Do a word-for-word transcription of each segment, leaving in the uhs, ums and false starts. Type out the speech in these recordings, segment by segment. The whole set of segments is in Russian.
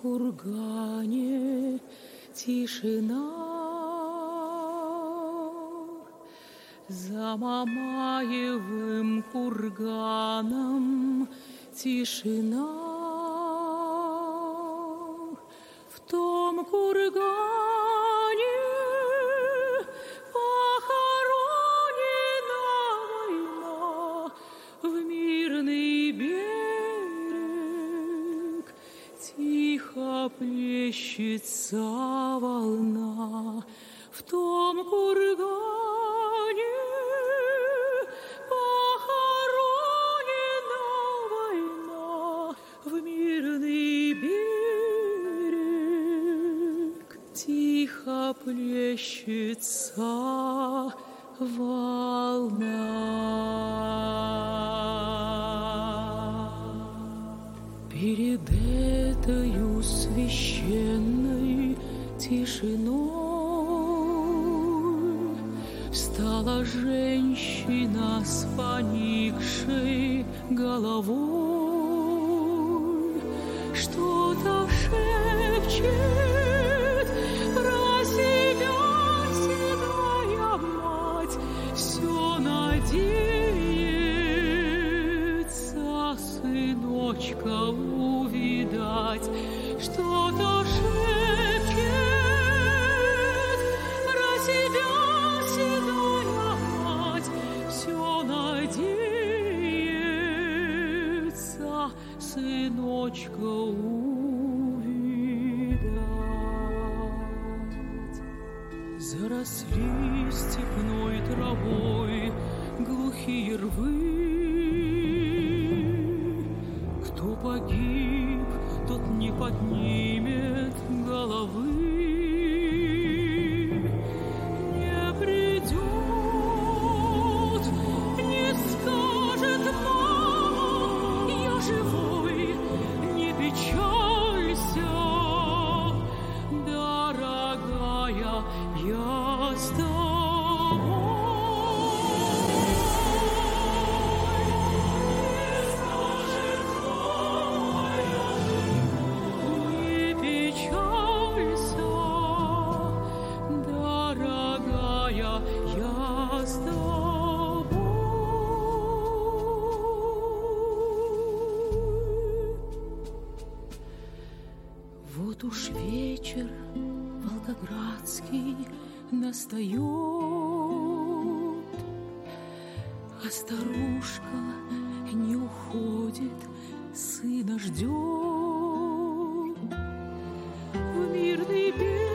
кургане тишина, за Мамаевым курганом тишина. В том кургане похоронена война, в мирный берег тихо плещется волна. В том кургане похоронена война, в мирный берег тихо плещется волна. Перед этою священной тишиной встала женщина с поникшей головой, что-то шепчет про себя седая мать, все надеется сыночка увидать, что-то шепчет про себя седая мать, все надеется сыночка увидать. Заросли степной травой глухие рвы. Кто погиб, тот не поднимет головы. Не придет, не скажет: мама, я живой, не печалься, дорогая, я с тобой. Вот уж вечер волгоградский настает, а старушка не уходит, сына ждет. В мирный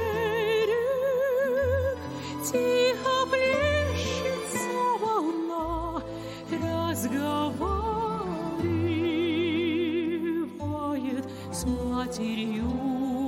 берег тихо плещется волна, разговаривает с матерью